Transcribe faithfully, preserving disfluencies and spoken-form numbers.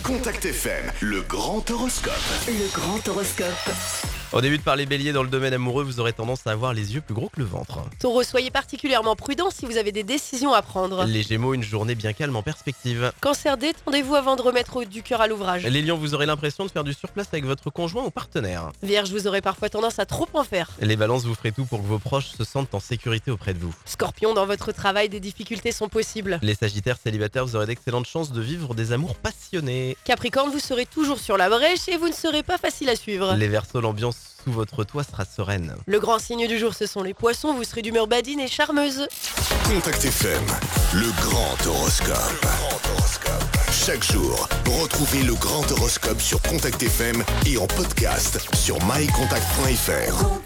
Contact F M, le grand horoscope. Le grand horoscope. On débute par les béliers. Dans le domaine amoureux, vous aurez tendance à avoir les yeux plus gros que le ventre. Taureau, soyez particulièrement prudent si vous avez des décisions à prendre. Les gémeaux, une journée bien calme en perspective. Cancer, détendez-vous avant de remettre du cœur à l'ouvrage. Les lions, vous aurez l'impression de faire du surplace avec votre conjoint ou partenaire. Vierge, vous aurez parfois tendance à trop en faire. Les balances, vous ferez tout pour que vos proches se sentent en sécurité auprès de vous. Scorpion, dans votre travail, des difficultés sont possibles. Les sagittaires célibataires, vous aurez d'excellentes chances de vivre des amours passionnés. Capricorne, vous serez toujours sur la brèche et vous ne serez pas facile à suivre. Les verseaux, l'ambiance sous votre toit sera sereine. Le grand signe du jour, ce sont les poissons, vous serez d'humeur badine et charmeuse. Contact F M, le grand horoscope. Chaque jour, retrouvez le grand horoscope sur Contact F M et en podcast sur my contact point f r.